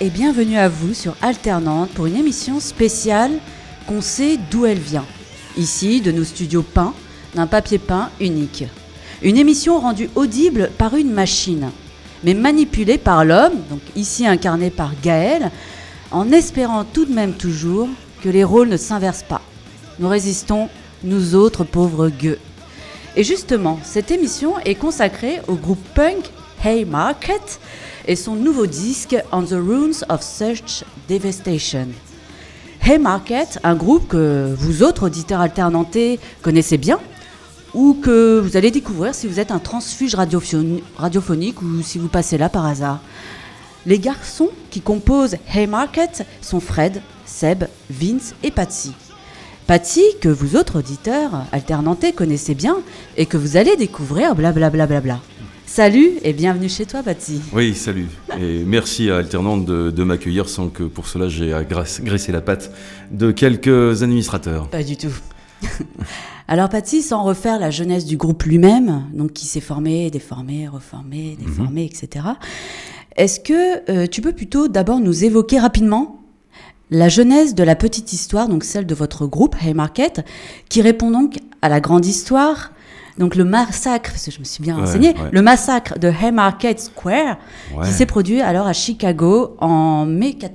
et bienvenue à vous sur Alternante pour une émission spéciale qu'on sait d'où elle vient. Ici, de nos studios peints, d'un papier peint unique. Une émission rendue audible par une machine, mais manipulée par l'homme, donc ici incarné par Gaël, en espérant tout de même toujours que les rôles ne s'inversent pas. Nous résistons, nous autres pauvres gueux. Et justement, cette émission est consacrée au groupe punk Haymarket et son nouveau disque On the Ruins of Such Devastation. Haymarket, un groupe que vous autres auditeurs alternantés connaissez bien ou que vous allez découvrir si vous êtes un transfuge radiophonique ou si vous passez là par hasard. Les garçons qui composent Haymarket sont Fred, Seb, Vince et Patsy. Patsy, que vous autres auditeurs alternantés connaissez bien et que vous allez découvrir blablabla. Salut et bienvenue chez toi, Patsy. Oui, salut. Et merci à Alternante de m'accueillir sans que pour cela j'ai à graisser la patte de quelques administrateurs. Pas du tout. Alors Patsy, sans refaire la jeunesse du groupe lui-même, donc qui s'est formé, déformé, reformé, déformé, etc. Est-ce que tu peux plutôt d'abord nous évoquer rapidement la genèse de la petite histoire, donc celle de votre groupe Haymarket, qui répond donc à la grande histoire, donc le massacre, parce que je me suis bien renseignée, le massacre de Haymarket Square, qui s'est produit alors à Chicago en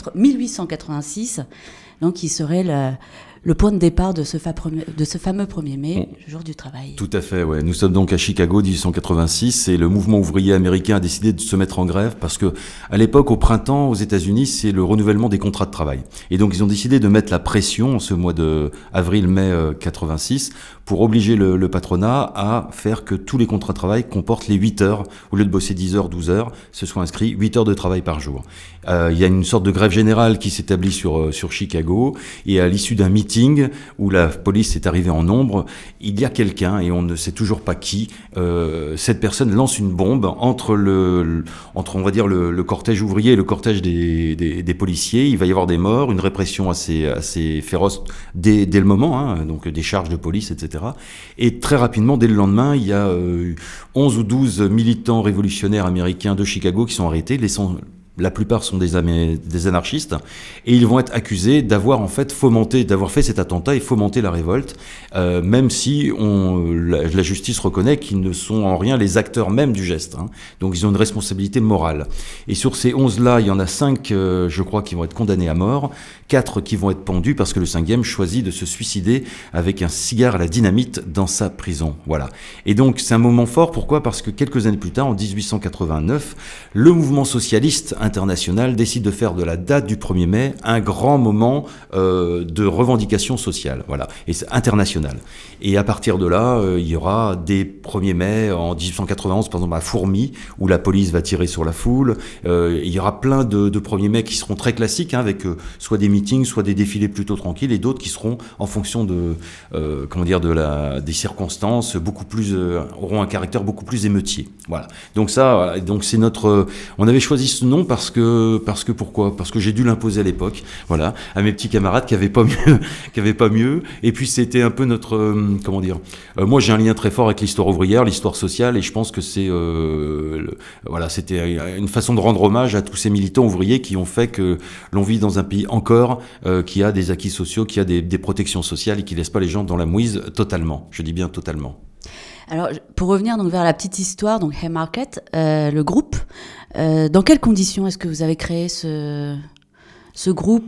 1886, donc qui serait le point de départ de ce fameux 1er mai, le jour du travail. Tout à fait, ouais. Nous sommes donc à Chicago, 1886, et le mouvement ouvrier américain a décidé de se mettre en grève parce que, à l'époque, au printemps, aux États-Unis, c'est le renouvellement des contrats de travail. Et donc, ils ont décidé de mettre la pression, en ce mois de avril-mai 86, pour obliger le patronat à faire que tous les contrats de travail comportent les 8 heures, au lieu de bosser 10 heures, 12 heures, se soit inscrit 8 heures de travail par jour. Il y a une sorte de grève générale qui s'établit sur Chicago, et à l'issue d'un meeting où la police est arrivée en nombre, il y a quelqu'un, et on ne sait toujours pas qui, cette personne lance une bombe entre on va dire le cortège ouvrier et le cortège des policiers. Il va y avoir des morts, une répression assez féroce dès le moment, hein, donc des charges de police, etc. Et très rapidement, dès le lendemain, il y a 11 ou 12 militants révolutionnaires américains de Chicago qui sont arrêtés, la plupart sont des anarchistes, et ils vont être accusés d'avoir fait cet attentat et fomenté la révolte, même si la justice reconnaît qu'ils ne sont en rien les acteurs même du geste, hein. Donc ils ont une responsabilité morale. Et sur ces 11-là, il y en a 5, je crois, qui vont être condamnés à mort, 4 qui vont être pendus parce que le 5e choisit de se suicider avec un cigare à la dynamite dans sa prison. Voilà. Et donc c'est un moment fort. Pourquoi ? Parce que quelques années plus tard, en 1889, le mouvement socialiste international décide de faire de la date du 1er mai un grand moment de revendication sociale, voilà, et c'est international. Et à partir de là, il y aura des 1er mai en 1891, par exemple à Fourmi, où la police va tirer sur la foule. Il y aura plein de 1er mai qui seront très classiques, hein, avec soit des meetings, soit des défilés plutôt tranquilles, et d'autres qui seront en fonction des circonstances, auront un caractère beaucoup plus émeutier. Voilà. Donc c'est on avait choisi ce nom parce que pourquoi ? Parce que j'ai dû l'imposer à l'époque, voilà, à mes petits camarades qui avaient pas mieux. Et puis c'était un peu notre, moi j'ai un lien très fort avec l'histoire ouvrière, l'histoire sociale, et je pense que c'était une façon de rendre hommage à tous ces militants ouvriers qui ont fait que l'on vit dans un pays encore qui a des acquis sociaux, qui a des protections sociales et qui laisse pas les gens dans la mouise totalement. Je dis bien totalement. Alors, pour revenir donc vers la petite histoire, donc Haymarket, le groupe, dans quelles conditions est-ce que vous avez créé ce groupe ?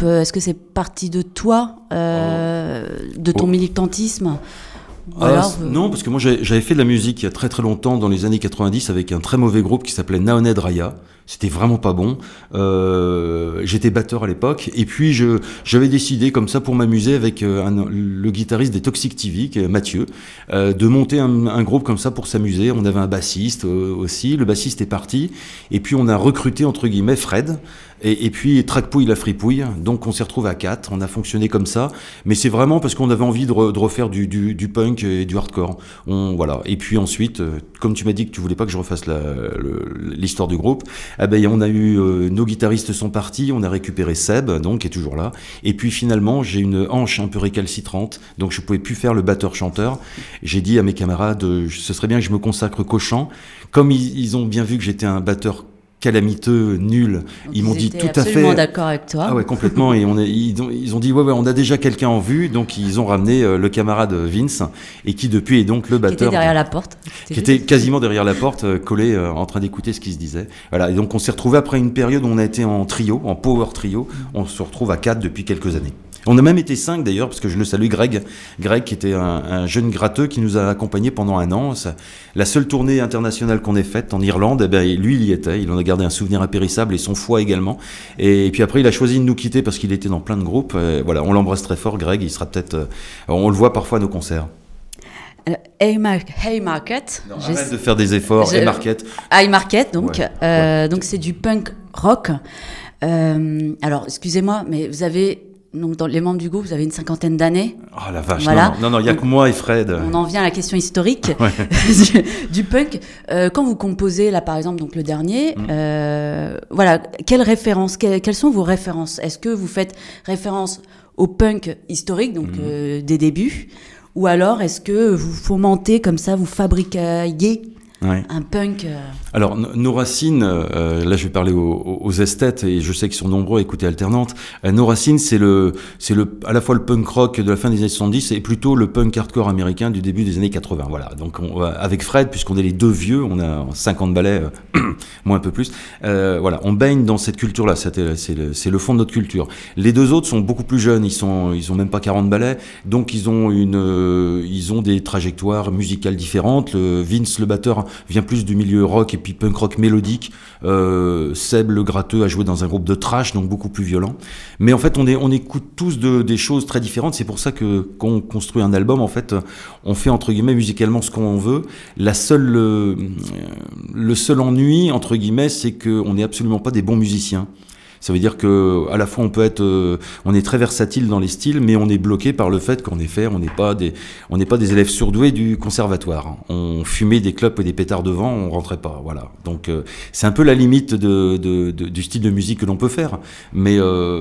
Est-ce que c'est parti de toi, de ton militantisme ? Non, parce que moi j'avais fait de la musique il y a très très longtemps, dans les années 90, avec un très mauvais groupe qui s'appelait Naoned Raya. C'était vraiment pas bon. J'étais batteur à l'époque, et puis j'avais décidé comme ça pour m'amuser avec le guitariste des Toxic TV, qui est Mathieu, de monter un groupe comme ça pour s'amuser. On avait un bassiste aussi. Le bassiste est parti, et puis on a recruté entre guillemets Fred. Et puis Tracpouille la fripouille, donc on s'est retrouvé à 4, on a fonctionné comme ça, mais c'est vraiment parce qu'on avait envie de refaire du punk et du hardcore. Voilà. Et puis ensuite, comme tu m'as dit que tu voulais pas que je refasse l'histoire du groupe, on a eu nos guitaristes sont partis, on a récupéré Seb, donc qui est toujours là, et puis finalement j'ai une hanche un peu récalcitrante, donc je pouvais plus faire le batteur-chanteur. J'ai dit à mes camarades, ce serait bien que je me consacre qu'au chant. Comme ils ont bien vu que j'étais un batteur calamiteux, nul. Donc ils m'ont dit tout à fait. Absolument d'accord avec toi. Ah ouais, complètement. Et ils ont dit ouais, on a déjà quelqu'un en vue, donc ils ont ramené le camarade Vince, et qui depuis est donc le batteur. Qui était derrière la porte. Qui était quasiment derrière la porte, collé, en train d'écouter ce qui se disait. Voilà. Et donc on s'est retrouvé après une période où on a été en trio, en power trio. On se retrouve à 4 depuis quelques années. On a même été 5 d'ailleurs, parce que je le salue, Greg qui était un jeune gratteux qui nous a accompagnés pendant un an. La seule tournée internationale qu'on ait faite en Irlande, lui il y était, il en a gardé un souvenir impérissable et son foie également. Et puis après il a choisi de nous quitter parce qu'il était dans plein de groupes. Voilà, on l'embrasse très fort, Greg, il sera peut-être, on le voit parfois à nos concerts. Haymarket. Non, arrête de faire des efforts. Haymarket, donc. Ouais. Donc c'est du punk rock. Alors, excusez-moi, mais vous avez... Donc, dans les membres du groupe, vous avez une 50aine d'années. Oh la vache, voilà. Non, il n'y a que moi et Fred. On en vient à la question historique du punk. Quand vous composez, là par exemple, donc le dernier, voilà, quelles références, quelles sont vos références ? Est-ce que vous faites référence au punk historique, donc des débuts, ou alors est-ce que vous fomentez comme ça, vous fabriquez un punk Alors, nos racines, là je vais parler aux esthètes, et je sais qu'ils sont nombreux à écouter Alternante. Nos racines, c'est à la fois le punk rock de la fin des années 70 et plutôt le punk hardcore américain du début des années 80. Voilà. Donc, avec Fred, puisqu'on est les deux vieux, on a 50 balais, moi un peu plus, voilà, on baigne dans cette culture-là. C'est le fond de notre culture. Les deux autres sont beaucoup plus jeunes, ils ont même pas 40 balais, donc ils ont des trajectoires musicales différentes. Vince, le batteur, vient plus du milieu rock et puis punk rock mélodique. Seb, le gratteux, a joué dans un groupe de thrash, donc beaucoup plus violent. Mais en fait, on écoute tous des choses très différentes. C'est pour ça que quand on construit un album, en fait, on fait entre guillemets musicalement ce qu'on veut. Le seul ennui entre guillemets, c'est qu'on n'est absolument pas des bons musiciens. Ça veut dire que à la fois on est très versatile dans les styles, mais on est bloqué par le fait qu'en effet, on n'est pas des élèves surdoués du conservatoire. On fumait des clopes et des pétards devant, on rentrait pas. Voilà. Donc c'est un peu la limite du style de musique que l'on peut faire. Mais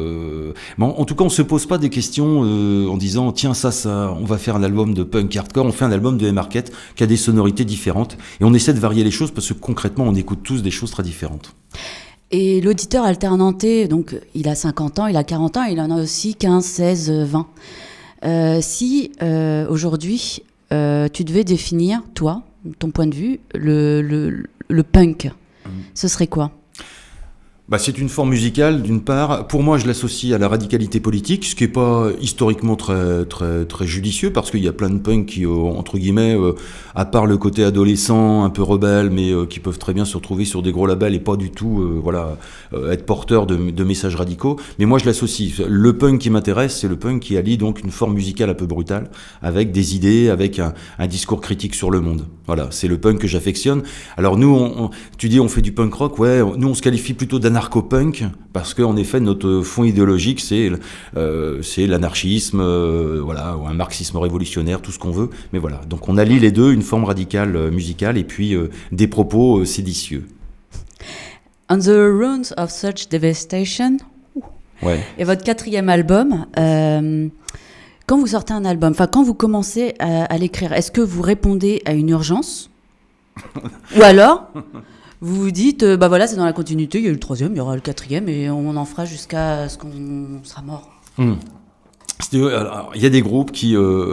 en tout cas, on se pose pas des questions en disant tiens ça, on va faire un album de punk hardcore. On fait un album de Haymarket qui a des sonorités différentes et on essaie de varier les choses parce que concrètement, on écoute tous des choses très différentes. Et l'auditeur alternanté, donc il a 50 ans, il a 40 ans, il en a aussi 15, 16, 20. Si aujourd'hui, tu devais définir, toi, ton point de vue, le punk, ce serait quoi ? C'est une forme musicale, d'une part. Pour moi, je l'associe à la radicalité politique, ce qui est pas historiquement très, très, très judicieux, parce qu'il y a plein de punks qui, entre guillemets, à part le côté adolescent, un peu rebelle, mais qui peuvent très bien se retrouver sur des gros labels et pas du tout, être porteurs de messages radicaux. Mais moi, je l'associe. Le punk qui m'intéresse, c'est le punk qui allie donc une forme musicale un peu brutale, avec des idées, avec un discours critique sur le monde. Voilà, c'est le punk que j'affectionne. Alors nous, tu dis on fait du punk rock, ouais, nous on se qualifie plutôt d'anarcho-punk, parce qu'en effet notre fond idéologique c'est l'anarchisme, ou un marxisme révolutionnaire, tout ce qu'on veut, mais voilà, donc on allie les deux, une forme radicale musicale et puis des propos séditieux. On the Ruins of Such Devastation, et votre 4e album, quand vous sortez un album, quand vous commencez à l'écrire, est-ce que vous répondez à une urgence ou alors vous vous dites, c'est dans la continuité, il y a eu le 3e, il y aura le 4e et on en fera jusqu'à ce qu'on sera mort. Il y a des groupes qui,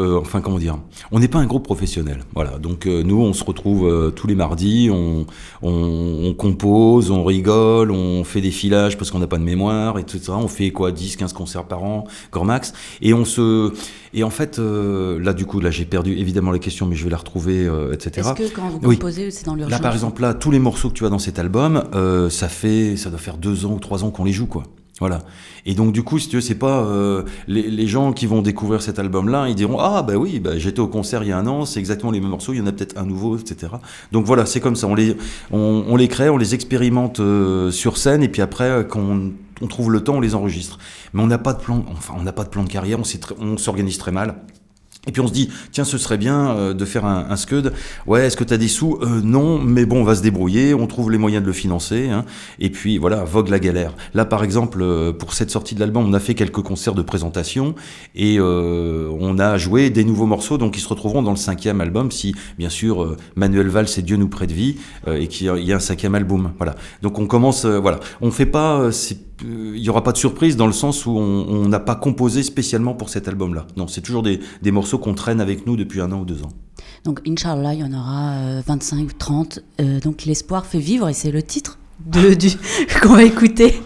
on n'est pas un groupe professionnel. Voilà, donc nous, on se retrouve tous les mardis, on compose, on rigole, on fait des filages parce qu'on n'a pas de mémoire, etc. On fait 10, 15 concerts par an, grand max, et en fait, là j'ai perdu évidemment la question, mais je vais la retrouver, etc. Est-ce que quand vous composez, c'est dans l'urgence ? Là, par exemple, tous les morceaux que tu as dans cet album, ça doit faire 2 ans ou 3 ans qu'on les joue, quoi. Voilà. Et donc du coup, si tu veux, c'est pas les gens qui vont découvrir cet album-là, ils diront j'étais au concert il y a un an, c'est exactement les mêmes morceaux, il y en a peut-être un nouveau, etc. Donc voilà, c'est comme ça, on les crée, on les expérimente sur scène, et puis après quand on trouve le temps, on les enregistre. Mais on n'a pas de plan, on n'a pas de plan de carrière, on s'organise très mal. Et puis on se dit, tiens, ce serait bien de faire un scud. Ouais, est-ce que t'as des sous? Non, mais bon, on va se débrouiller, on trouve les moyens de le financer. Hein. Et puis voilà, vogue la galère. Là, par exemple, pour cette sortie de l'album, on a fait quelques concerts de présentation et on a joué des nouveaux morceaux, donc ils se retrouveront dans le 5e album, si bien sûr Manuel Valls et Dieu nous prête vie, et qu'il y a un 5e album. Voilà. Donc on commence, voilà, on fait pas, il n'y aura pas de surprise dans le sens où on n'a pas composé spécialement pour cet album-là. Non, c'est toujours des morceaux qu'on traîne avec nous depuis 1 an ou 2 ans. Donc, Inch'Allah, il y en aura 25 ou 30. Donc, l'espoir fait vivre, et c'est le titre qu'on va écouter.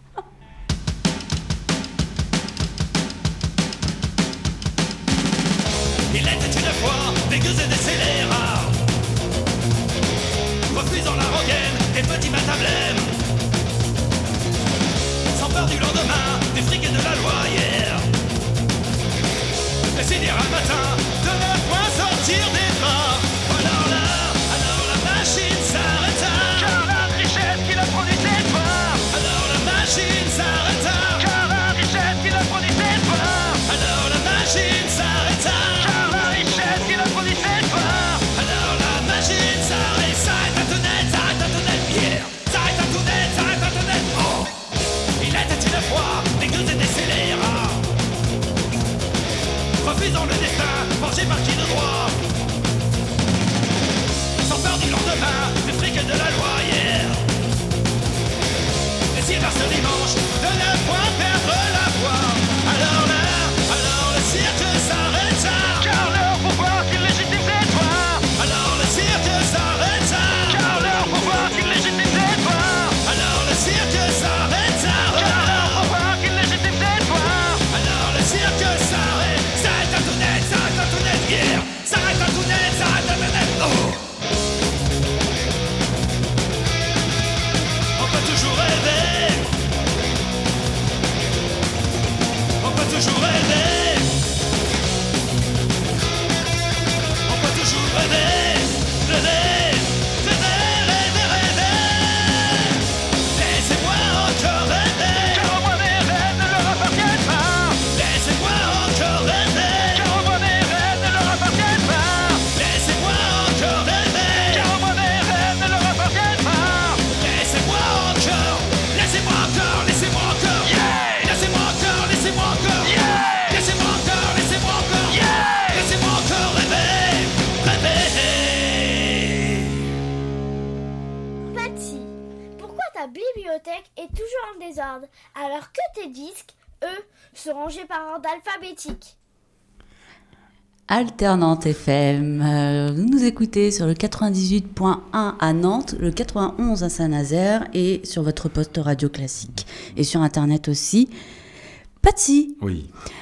Il était une fois des gueuses et des scélérats, refusant la rengaine et petit matablème, sans peur du lendemain, du fric et de la loi hier. Et s'il ira le matin, de ne point sortir des draps. Alors la machine s'arrêta, car la richesse qui la produisait pas. Alors la machine s'arrêta, car la richesse qui la produisait pas. Alors la machine s'arrêta, car la richesse qui la produisait pas. Alors la machine s'arrête à tout net, Pierre. S'arrête à tout net, oh. Il était une fois des gueuses et des scélérats, refusant le destin, forgé par qui de droit, sans peur du lendemain, du fric et de la loi hier. Et si vers ce dimanche, de ne point perdre la voix. Alors le cirque s'arrêta, car leur pouvoir illégitime c'est toi. Alors le cirque s'arrêta, car leur pouvoir illégitime c'est toi. Alors le cirque s'arrêta, car leur pouvoir illégitime c'est toi. Alors le cirque s'arrête à tout net, hier. S'arrête à tout net, oh. On peut toujours rêver, on peut toujours rêver, on peut toujours rêver, rêver. Laissez-moi encore rêver, car au moins mes rêves ne leur appartiennent pas. Laissez-moi encore rêver, car au moins mes rêves ne leur appartiennent pas. Laissez-moi encore rêver, car au moins mes rêves ne leur appartiennent pas. Laissez-moi encore, yeah. Laissez-moi encore, yeah. Laissez-moi encore, yeah. Laissez-moi encore rêver. Patsy, pourquoi ta bibliothèque est toujours en désordre alors que tes disques, eux, sont rangés par ordre alphabétique? Alternante FM. Vous nous écoutez sur le 98.1 à Nantes, le 91 à Saint-Nazaire et sur votre poste radio classique. Et sur Internet aussi. Patsy, Oui.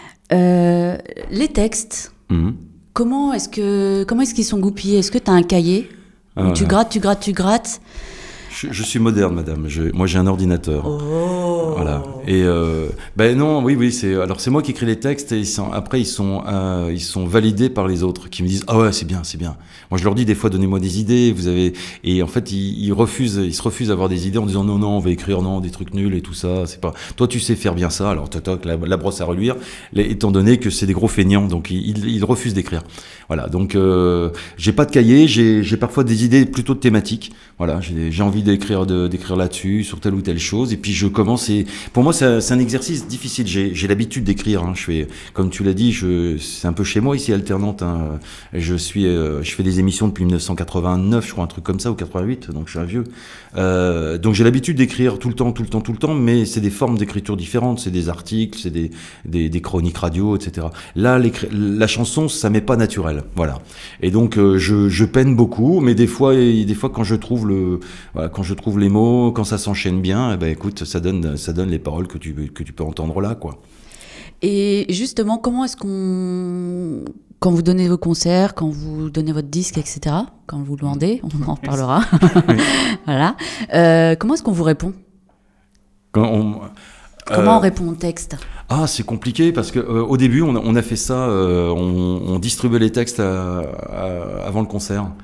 les textes, comment est-ce qu'ils sont goupillés? Est-ce que tu as un cahier où tu grattes? Je suis moderne, madame. Moi, j'ai un ordinateur. Oh. Voilà. Et non, oui, c'est moi qui écris les textes et après ils sont validés par les autres qui me disent ah ouais c'est bien. Moi je leur dis des fois donnez-moi des idées. Et en fait ils se refusent d'avoir des idées en disant non on va écrire des trucs nuls et tout ça. C'est pas toi tu sais faire bien ça. Alors toc la brosse à reluire. Étant donné que c'est des gros feignants donc ils refusent d'écrire. Voilà donc j'ai pas de cahier. J'ai parfois des idées plutôt de thématiques. Voilà j'ai envie d'écrire là-dessus sur telle ou telle chose et puis je commence et pour moi c'est un exercice difficile. J'ai l'habitude d'écrire. Hein. Je fais, comme tu l'as dit, c'est un peu chez moi ici Alternante. Hein. Je fais des émissions depuis 1989, je crois un truc comme ça ou 88. Donc je suis un vieux. Donc j'ai l'habitude d'écrire tout le temps. Mais c'est des formes d'écriture différentes. C'est des articles, c'est des chroniques radio, etc. Là, la chanson, ça m'est pas naturel. Voilà. Et donc je peine beaucoup. Mais des fois quand je trouve les mots, quand ça s'enchaîne bien, eh ben écoute, ça donne les paroles que tu peux entendre là, quoi. Et justement, comment est-ce quand vous donnez vos concerts, quand vous donnez votre disque, etc., quand vous le vendez, on en reparlera, voilà, comment est-ce qu'on vous répond? Comment on répond au texte? Ah, c'est compliqué parce que au début, on a fait ça, on distribuait les textes avant le concert.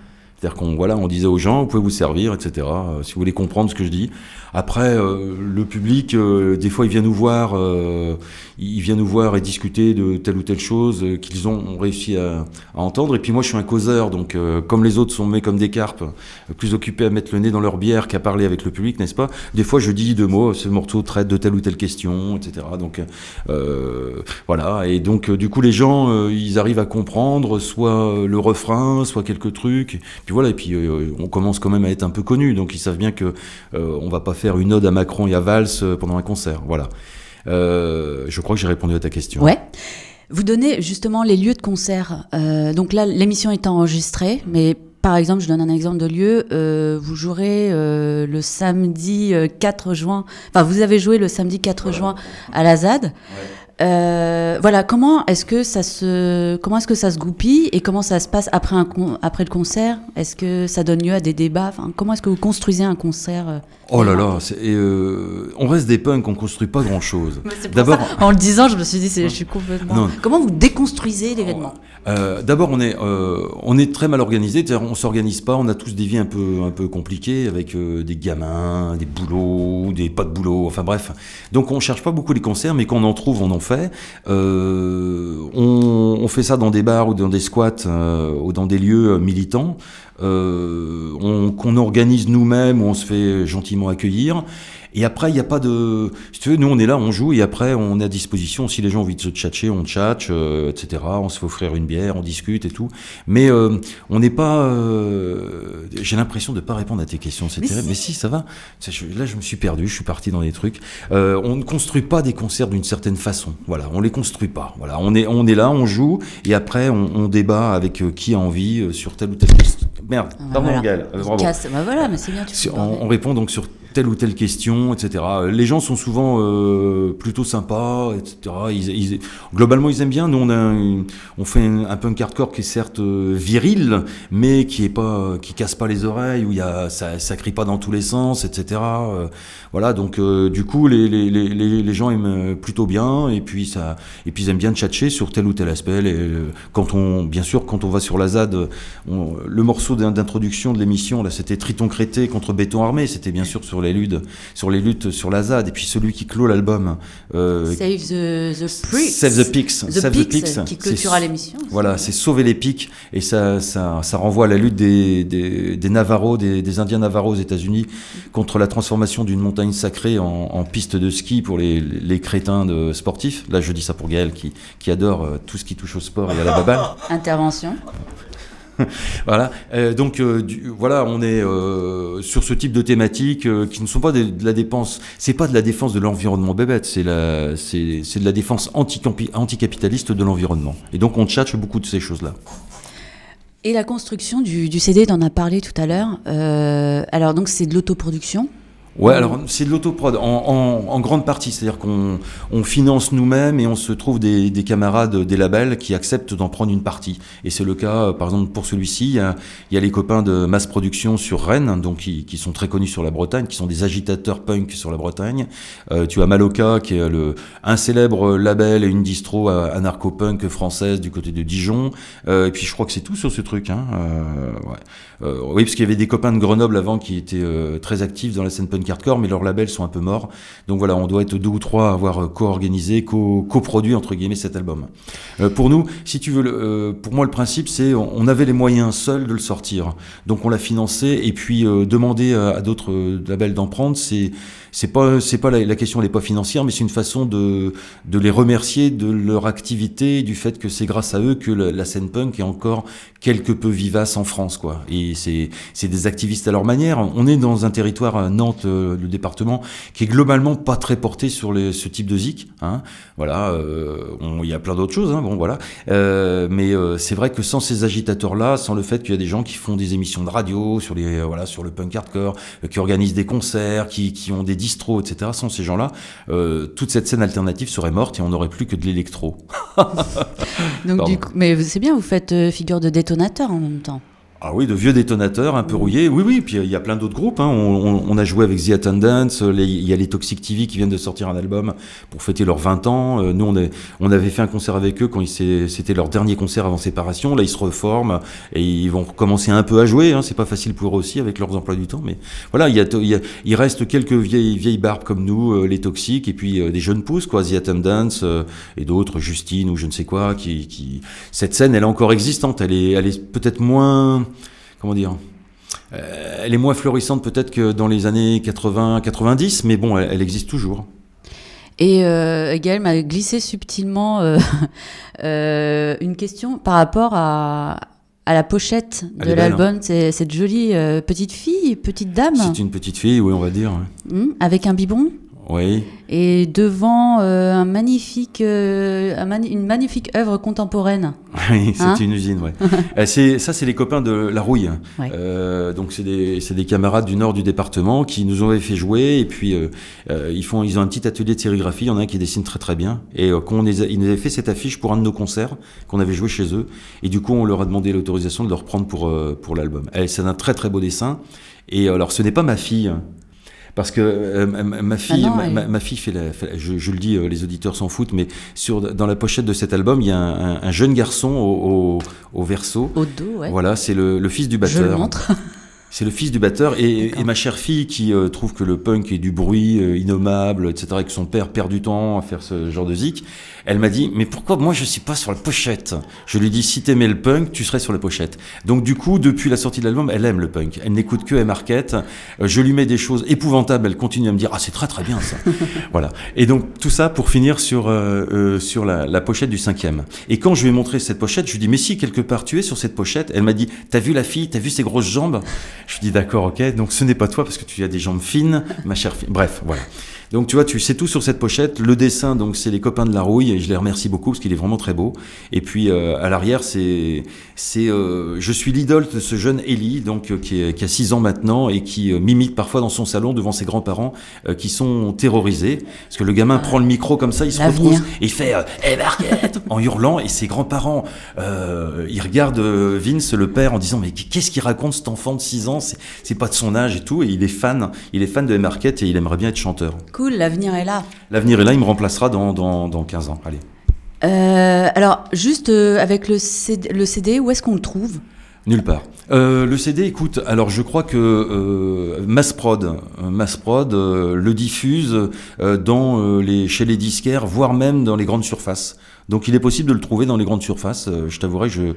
C'est-à-dire on disait aux gens, vous pouvez vous servir, etc. Si vous voulez comprendre ce que je dis. Après, le public, des fois, il vient nous voir et discuter de telle ou telle chose qu'ils ont réussi à entendre. Et puis moi, je suis un causeur, donc comme les autres sont mis comme des carpes, plus occupés à mettre le nez dans leur bière qu'à parler avec le public, n'est-ce pas? Des fois, je dis 2 mots, ce morceau traite de telle ou telle question, etc. Donc voilà. Et donc, du coup, les gens, ils arrivent à comprendre soit le refrain, soit quelques trucs. Puis voilà. Et puis on commence quand même à être un peu connus, donc ils savent bien que on va pas faire une ode à Macron et à Valls pendant un concert. Voilà. Je crois que j'ai répondu à ta question. Ouais. Vous donnez justement les lieux de concert. Donc là, l'émission est enregistrée, mais par exemple, je donne un exemple de lieu. Vous jouerez le samedi 4 juin. Enfin, vous avez joué le samedi 4 juin à la ZAD. Ouais. Voilà, comment est-ce que ça se goupille et comment ça se passe après le concert? Est-ce que ça donne lieu à des débats? Enfin, comment est-ce que vous construisez un concert? Oh là là, on reste des punks, on construit pas grand-chose. D'abord, en le disant, je me suis dit, je suis complètement. Non. Comment vous déconstruisez l'événement? D'abord, on est très mal organisé. C'est-à-dire, on s'organise pas. On a tous des vies un peu compliquées avec des gamins, des boulots, des pas de boulot. Enfin bref. Donc, on cherche pas beaucoup les concerts, mais quand on en trouve, on en fait. On fait ça dans des bars ou dans des squats ou dans des lieux militants. Qu'on organise nous-mêmes, où on se fait gentiment accueillir. Et après, il n'y a pas de... Si tu veux, nous, on est là, on joue, et après, on est à disposition. Si les gens ont envie de se tchatcher, on tchatche, etc. On se fait offrir une bière, on discute et tout. Mais on n'est pas... J'ai l'impression de ne pas répondre à tes questions, c'est terrible. Mais si, ça va. Là, je me suis perdu, je suis parti dans des trucs. On ne construit pas des concerts d'une certaine façon. Voilà, on les construit pas. Voilà, on est là, on joue, et après, on débat avec qui a envie sur telle ou telle question. Merde, pardon, voilà. Gaël. Bravo. Voilà, mais c'est bien. On répond donc sur telle ou telle question, etc. Les gens sont souvent plutôt sympas, etc. Globalement, ils aiment bien. Nous, on fait un punk hardcore qui est certes viril, mais qui casse pas les oreilles, où ça crie pas dans tous les sens, etc. Voilà, donc du coup, les gens aiment plutôt bien, et puis ils aiment bien tchatcher sur tel ou tel aspect. Quand on va sur la ZAD, le morceau d'introduction de l'émission, là, c'était Triton Crété contre Béton Armé. C'était bien sûr sur les luttes sur la ZAD, et puis celui qui clôt l'album Save the Pigs qui clôturera l'émission. Voilà, c'est Sauver les pics, et ça renvoie à la lutte des Navarros, des Indiens Navarros aux États-Unis contre la transformation d'une montagne sacrée en piste de ski pour les crétins de sportifs. Là, je dis ça pour Gaël qui adore tout ce qui touche au sport et à la baballe. Intervention. Voilà, donc voilà, on est sur ce type de thématiques qui ne sont pas de la défense. C'est pas de la défense de l'environnement bébête, c'est de la défense anticapitaliste de l'environnement. Et donc on tchatche beaucoup de ces choses-là. Et la construction du CD, t'en as parlé tout à l'heure. Alors donc c'est de l'autoproduction. Ouais, alors c'est de l'autoprod en grande partie, c'est-à-dire qu'on finance nous-mêmes et on se trouve des camarades des labels qui acceptent d'en prendre une partie. Et c'est le cas, par exemple, pour celui-ci, il y a les copains de Mass Production sur Rennes, donc qui sont très connus sur la Bretagne, qui sont des agitateurs punk sur la Bretagne. Tu as Maloka, qui est un célèbre label et une distro anarcho-punk française du côté de Dijon. Et puis je crois que c'est tout sur ce truc. Ouais. Oui, parce qu'il y avait des copains de Grenoble avant qui étaient très actifs dans la scène punk hardcore, mais leurs labels sont un peu morts. Donc voilà, on doit être 2 ou 3 à avoir co-organisé, coproduit entre guillemets cet album. Pour nous, si tu veux, pour moi le principe c'est on avait les moyens seuls de le sortir, donc on l'a financé, et puis demander à d'autres labels d'en prendre, c'est pas la question, elle est pas financière, mais c'est une façon de les remercier de leur activité, du fait que c'est grâce à eux que la scène punk est encore quelque peu vivace en France, quoi. Et c'est des activistes à leur manière. On est dans un territoire, Nantes, le département, qui est globalement pas très porté sur ce type de zik, hein. Voilà, il y a plein d'autres choses, hein, bon voilà. Mais c'est vrai que sans ces agitateurs-là, sans le fait qu'il y a des gens qui font des émissions de radio sur le punk hardcore, qui organisent des concerts, qui ont des distros, etc. Sans ces gens-là, toute cette scène alternative serait morte et on n'aurait plus que de l'électro. Donc du coup, mais c'est bien, vous faites figure de détonateur en même temps. Ah oui, de vieux détonateurs un peu rouillés. Oui, oui, puis il y a plein d'autres groupes. Hein. On a joué avec The Attendants, il y a les Toxic TV qui viennent de sortir un album pour fêter leurs 20 ans. Nous, on avait fait un concert avec eux quand c'était leur dernier concert avant séparation. Là, ils se reforment et ils vont recommencer un peu à jouer. Hein. C'est pas facile pour eux aussi avec leurs emplois du temps. Mais voilà, il reste quelques vieilles barbes comme nous, les Toxiques, et puis des jeunes pousses, quoi, The Attendants et d'autres, Justine ou je ne sais quoi. Cette scène, elle est encore existante. Elle est peut-être moins... Comment dire, elle est moins florissante peut-être que dans les années 80-90, mais bon, elle existe toujours. Et Gaël m'a glissé subtilement une question par rapport à la pochette de l'album. C'est cette jolie petite fille, petite dame. C'est une petite fille, oui, on va dire. Avec un biberon. Oui. Et devant une magnifique œuvre contemporaine. Oui, c'est une usine, ouais. C'est les copains de La Rouille. Ouais. Donc c'est des camarades du nord du département qui nous ont fait jouer, et puis ils ont un petit atelier de sérigraphie. Il y en a un qui dessine très très bien, et ils nous avaient fait cette affiche pour un de nos concerts qu'on avait joué chez eux, et du coup on leur a demandé l'autorisation de le reprendre pour l'album. C'est un très très beau dessin, et alors ce n'est pas ma fille. Parce que ma fille, ma fille fait je le dis, les auditeurs s'en foutent, mais dans la pochette de cet album, il y a un jeune garçon au verso. Au dos, ouais. Voilà, c'est le fils du batteur. Je le montre. C'est le fils du batteur, et ma chère fille qui trouve que le punk est du bruit innommable, etc., et que son père perd du temps à faire ce genre de zik. Elle m'a dit, mais pourquoi moi je suis pas sur la pochette? Je lui dis, si t'aimais le punk, tu serais sur la pochette. Donc du coup, depuis la sortie de l'album, elle aime le punk. Elle n'écoute que M-Market. Je lui mets des choses épouvantables, elle continue à me dire, ah c'est très très bien ça. Voilà. Et donc tout ça pour finir sur la pochette du 5e. Et quand je lui ai montré cette pochette, je lui dis, mais si quelque part tu es sur cette pochette, elle m'a dit, t'as vu la fille, t'as vu ses grosses jambes? Je lui dis, d'accord, ok, donc ce n'est pas toi parce que tu as des jambes fines, ma chère fille. Bref, voilà. Donc tu vois, tu sais tout sur cette pochette. Le dessin, donc c'est les copains de La Rouille, et je les remercie beaucoup parce qu'il est vraiment très beau. Et puis à l'arrière, je suis l'idole de ce jeune Ellie, donc qui a 6 ans maintenant, et qui m'imite parfois dans son salon devant ses grands-parents qui sont terrorisés, parce que le gamin prend le micro comme ça, il se retrousse et il fait hey Marquette en hurlant, et ses grands-parents ils regardent Vince le père en disant, mais qu'est-ce qu'il raconte cet enfant de 6 ans, c'est pas de son âge et tout, et il est fan de Marquette, et il aimerait bien être chanteur. Cool, l'avenir est là. L'avenir est là, il me remplacera dans 15 ans. Allez. Alors, juste avec le CD, où est-ce qu'on le trouve ? Nulle part. Le CD, écoute, alors je crois que Massprod le diffuse chez les disquaires, voire même dans les grandes surfaces. Donc il est possible de le trouver dans les grandes surfaces. Je t'avouerai que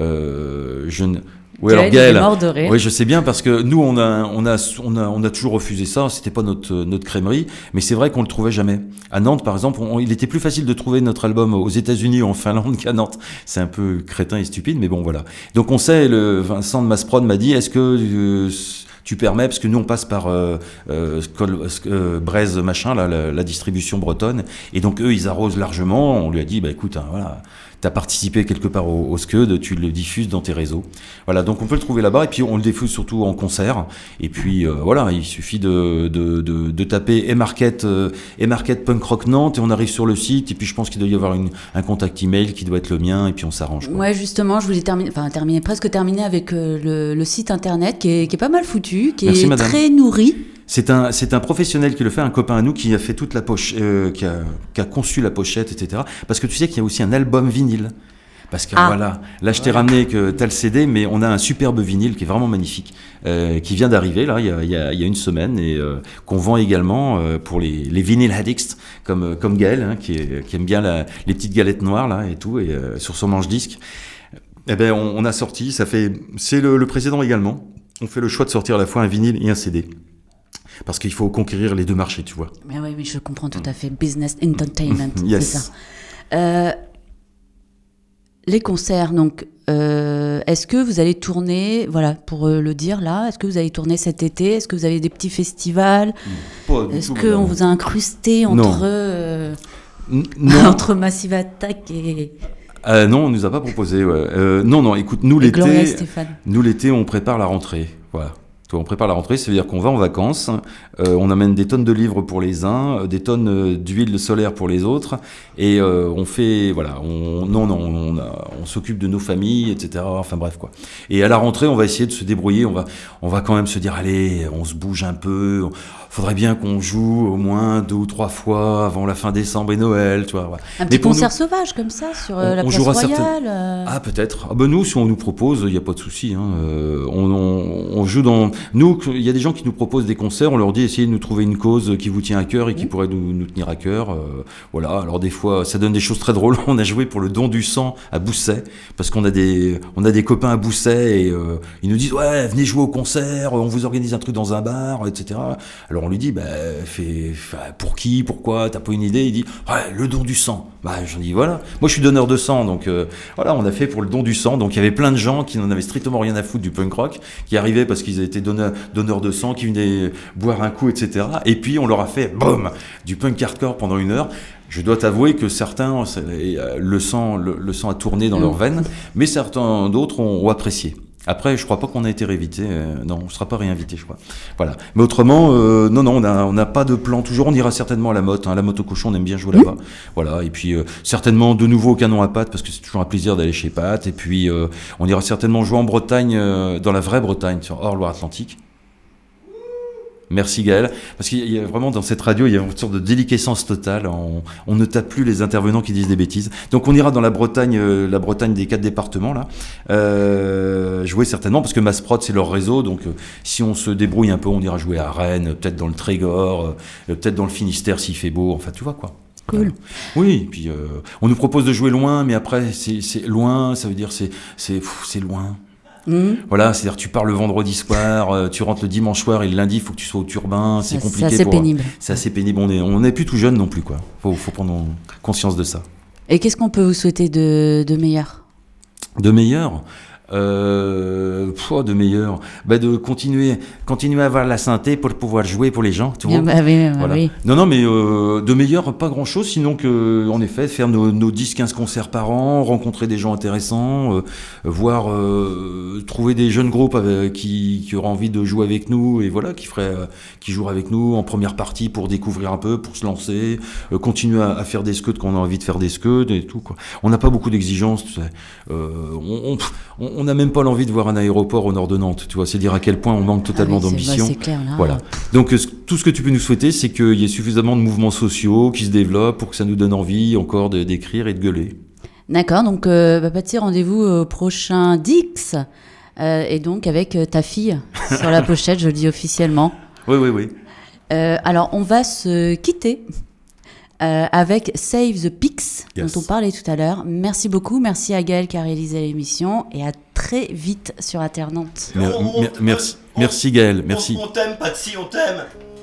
je ne... Oui, alors Gaël, oui, je sais bien, parce que nous on a toujours refusé ça, c'était pas notre crèmerie, mais c'est vrai qu'on le trouvait jamais. À Nantes par exemple, il était plus facile de trouver notre album aux États-Unis ou en Finlande qu'à Nantes. C'est un peu crétin et stupide, mais bon voilà. Donc on sait, Vincent de Massprod m'a dit, est-ce que tu permets, parce que nous on passe par Braise machin, là, la distribution bretonne, et donc eux ils arrosent largement. On lui a dit, bah écoute, hein, voilà, t'as participé quelque part au SCUD, tu le diffuses dans tes réseaux. Voilà, donc on peut le trouver là-bas, et puis on le diffuse surtout en concert. Et puis voilà, il suffit de taper et-Market Punk Rock Nantes, et on arrive sur le site. Et puis je pense qu'il doit y avoir un contact email qui doit être le mien, et puis on s'arrange, quoi. Ouais, justement, je voulais presque terminer avec le site internet qui est pas mal foutu, qui Merci, est madame. Très nourri. C'est un professionnel qui le fait, un copain à nous qui a fait toute la poche, qui a conçu la pochette, etc. Parce que tu sais qu'il y a aussi un album vinyle. Parce que voilà, là je t'ai ramené que t'as le CD, mais on a un superbe vinyle qui est vraiment magnifique, qui vient d'arriver là, il y a une semaine, et qu'on vend également pour les vinyl addicts comme Gaël, hein, qui aime bien les petites galettes noires là et tout, et sur son manche-disque. Eh ben on a sorti, c'est le précédent également. On fait le choix de sortir à la fois un vinyle et un CD. Parce qu'il faut conquérir les deux marchés, tu vois. Mais oui, je comprends tout à fait. Business entertainment, yes. C'est ça. Les concerts, donc, est-ce que vous allez tourner, voilà, pour le dire là, est-ce que vous allez tourner cet été ? Est-ce que vous avez des petits festivals ? Est-ce qu'on vous a incrusté entre Massive Attack et... non, on nous a pas proposé. Ouais. Non, écoute, nous l'été, on prépare la rentrée. Voilà. On prépare la rentrée, ça veut dire qu'on va en vacances, on amène des tonnes de livres pour les uns, des tonnes d'huile solaire pour les autres, et on fait, voilà, on s'occupe de nos familles, etc. Enfin bref quoi. Et à la rentrée, on va essayer de se débrouiller, on va quand même se dire, allez, on se bouge un peu. Faudrait bien qu'on joue au moins 2 ou 3 fois avant la fin décembre et Noël, tu vois. Voilà. Un petit concert sauvage comme ça sur la place Royale. Ah peut-être. Ah ben nous, si on nous propose, il y a pas de souci. Hein. On joue dans. Nous, il y a des gens qui nous proposent des concerts. On leur dit essayez de nous trouver une cause qui vous tient à cœur et qui pourrait nous tenir à cœur. Voilà. Alors des fois, ça donne des choses très drôles. On a joué pour le don du sang à Bousset parce qu'on a des copains à Bousset et ils nous disent ouais venez jouer au concert. On vous organise un truc dans un bar, etc. Alors on lui dit, pour qui, pourquoi, t'as pas une idée? Il dit, ouais, le don du sang. J'en dis, voilà. Moi, je suis donneur de sang, donc voilà, on a fait pour le don du sang. Donc il y avait plein de gens qui n'en avaient strictement rien à foutre du punk rock, qui arrivaient parce qu'ils étaient donneurs de sang, qui venaient boire un coup, etc. Et puis on leur a fait, boum, du punk hardcore pendant 1 heure. Je dois t'avouer que certains, le sang a tourné dans leurs veines, mais certains d'autres ont apprécié. Après, je crois pas qu'on a été réinvité. Non, on sera pas réinvité, je crois. Voilà. Mais autrement, non, on n'a pas de plan. Toujours, on ira certainement à la motte. Hein. La motte au cochon, on aime bien jouer là-bas. Voilà. Et puis, certainement de nouveau au canon à Pat, parce que c'est toujours un plaisir d'aller chez Pat. Et puis, on ira certainement jouer en Bretagne, dans la vraie Bretagne, sur hors Loire-Atlantique. Merci Gaël, parce qu'il y a vraiment dans cette radio, il y a une sorte de déliquescence totale, on ne tape plus les intervenants qui disent des bêtises. Donc on ira dans la Bretagne des 4 départements là, jouer certainement, parce que Massprod c'est leur réseau, donc si on se débrouille un peu, on ira jouer à Rennes, peut-être dans le Trégor, peut-être dans le Finistère s'il fait beau, enfin tu vois quoi. Cool. Oui, puis on nous propose de jouer loin, mais après c'est loin, ça veut dire c'est loin. Voilà, c'est-à-dire tu pars le vendredi soir, tu rentres le dimanche soir et le lundi il faut que tu sois au Turbin, c'est compliqué. C'est assez pénible. C'est assez pénible, on n'est plus tout jeune non plus quoi. Faut prendre conscience de ça. Et qu'est-ce qu'on peut vous souhaiter de meilleur? De meilleur de meilleur, de continuer à avoir la santé pour pouvoir jouer pour les gens, tu vois. Voilà. Oui. Non, mais de meilleur, pas grand-chose, sinon que, en effet, faire nos 10-15 concerts par an, rencontrer des gens intéressants, voir, trouver des jeunes groupes qui auraient envie de jouer avec nous, et voilà, qui joueraient avec nous en première partie pour découvrir un peu, pour se lancer, continuer à faire des scuds quand on a envie de faire des scuds et tout, quoi. On n'a pas beaucoup d'exigences, tu sais. On n'a même pas l'envie de voir un aéroport au nord de Nantes, tu vois, c'est dire à quel point on manque totalement d'ambition. C'est clair, là. Voilà. Donc tout ce que tu peux nous souhaiter, c'est qu'il y ait suffisamment de mouvements sociaux qui se développent pour que ça nous donne envie encore d'écrire et de gueuler. D'accord, donc Patsy, rendez-vous au prochain Dix, et donc avec ta fille sur la pochette, je le dis officiellement. Oui. Alors on va se quitter avec Save the Pics, yes, dont on parlait tout à l'heure. Merci beaucoup, merci à Gaël qui a réalisé l'émission, et à très vite sur Alternante. Merci Gaël, merci. On t'aime, Patsy, on t'aime.